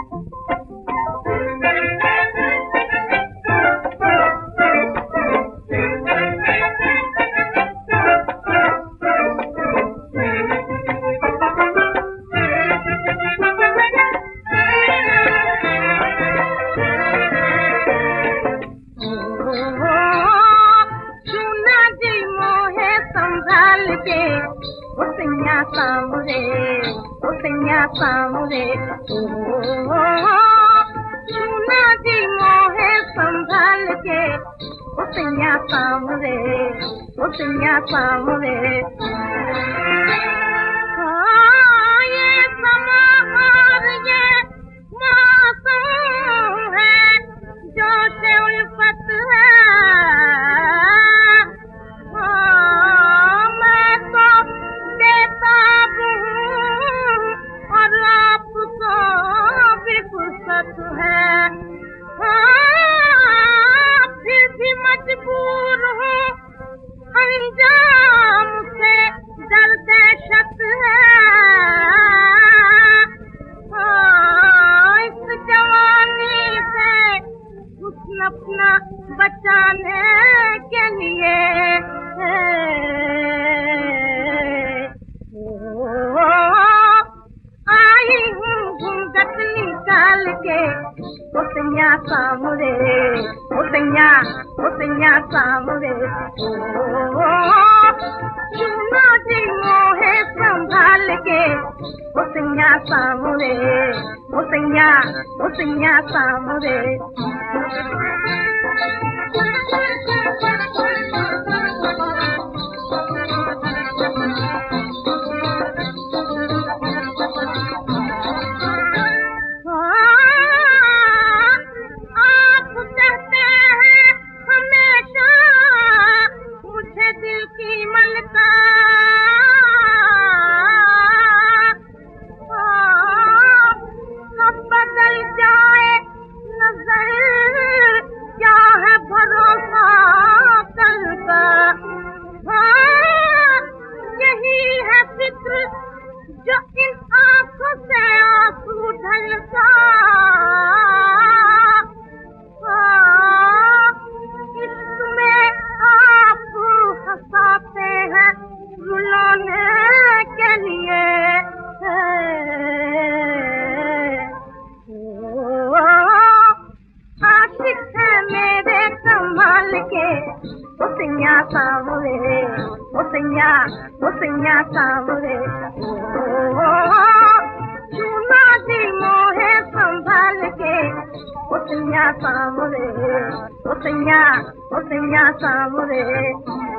सामरे चूना जी मोहे संभाल के उसैया सामरे ये समा और ये मौसम है जो से उल्फत है। मैं तो बेताब हूँ और आपको भी फुर्सत है। फिर भी मजबूर हूँ अंजाम से डर दहशत है। इस जवानी से हुस्न अपना बचाने के लिए आई हूँ घूंघट निकाल के उसैया सामरे चूना जी मोहे संभाल के उसैया सामरे जो इन आंखों से आंसू ढलता इसमें आप हंसाते हैं रुलाने के लिए। आशिक है मेरे कमाल के उसैया सामरे चूना जी मोहे संभाल के उसैया सामरे